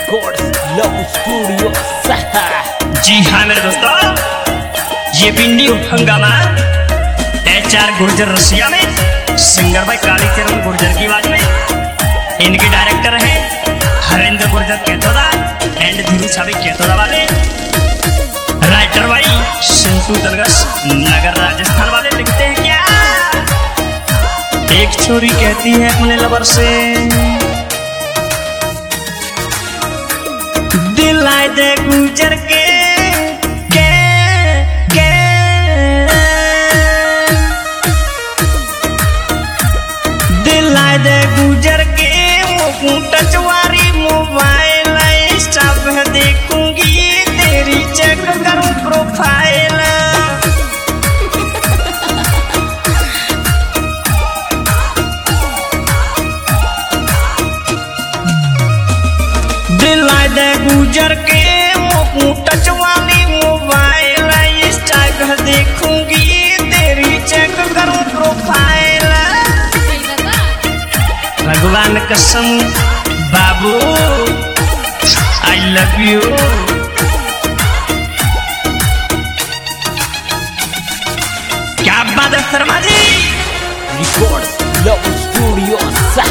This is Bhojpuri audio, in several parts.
स्टूडियो। जी हाँ मेरे दोस्तों, ये भी न्यू हंगामा HR गुर्जर रसिया में सिंगर भाई कालीचरण गुर्जर की आवाज में। इनके डायरेक्टर हैं हरेंद्र गुर्जर केतोदा एंड धीरू छावे केतोदा वाले। राइटर भाई सिंटू तलगस नगर राजस्थान वाले। लिखते हैं क्या, एक छोरी कहती है अपने लवर से, दिलाए दे गुजर के दिलाए दे गुजर के टचवारी मोबाइल सब देखूंगी तेरी चेक करूं प्रोफाइल। दिलाए दे गुजर के टच वाली मोबाइल इंस्टा देखूंगी तेरी चेक करूं प्रोफाइल। भगवान कसम बाबू आई लव यू। क्या बात है शर्मा जी। स्टूडियो।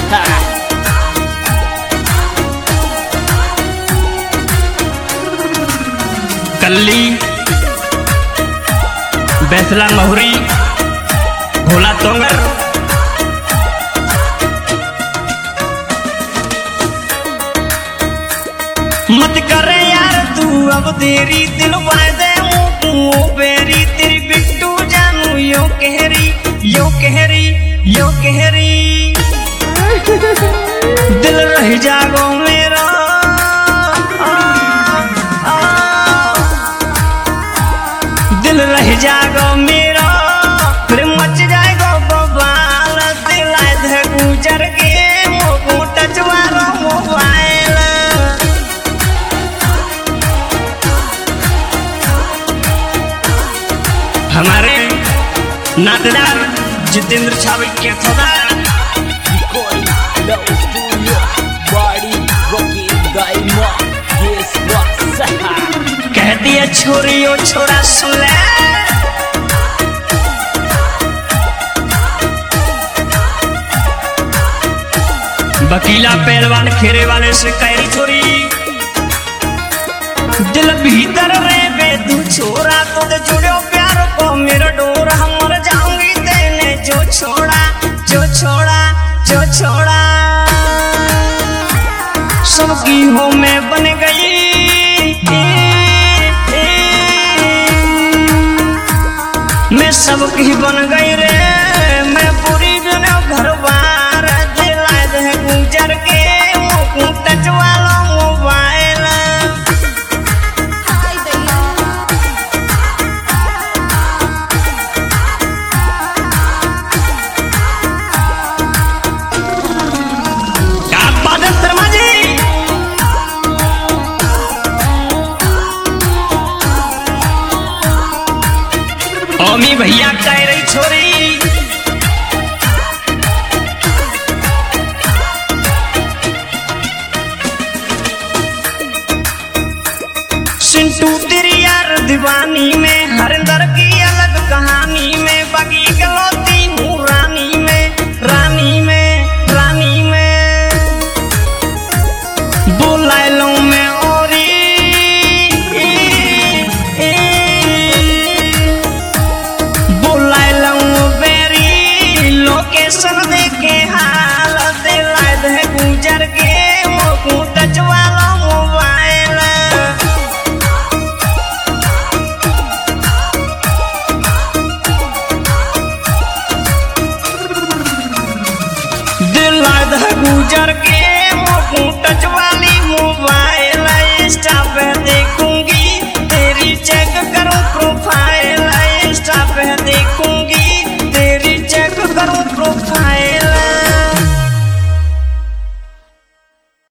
कल्ली बैसला महुरी भोला तोंगर। मत करे यार तू अब तेरी दिल वादे बेरी तेरी बिट्टू जानू यो कहरी यो कहरी यो कहरी। दिल रह जागो मेरा दिल रह जागो मेरा फिर मच जाएगा बवाल। दिलाए दे गुजर के मोको टच वाला मोबाइल। हमारे नातेदार जितेंद्र छावे के थोड़ा कहती है छोरी ओ छोरा सुन ले, वकीला पहलवान खेरे वाले से कैरी छोरी। दिल भीतर रे बे तू छोरा तो दे जुड़ो प्यार को मेरा डोर। हम मर जाऊंगी तेने जो छोड़ा जो छोड़ा जो छोड़ा। सबकी हो मैं बन गई मैं सबकी बन गई रे मैं पूरी बनो घर बार। दिलाए दे गुजर के मोको टच वाला मोबाइल। क्या बात है शर्मा जी। ओमी भैया कह रही छोरी, सिंटू तेरी यार दीवानी में हरिंदर की अलग कहानी में। बाकी गलती हूँ रानी में रानी में रानी में। बुला लो मैं औरी बुला लो बेरी लोकेशन देखे हाल। दिलाए दे गुजर के मोको टच वाला मोबाइल। दिलाए दे गुजर के मोको टच वाला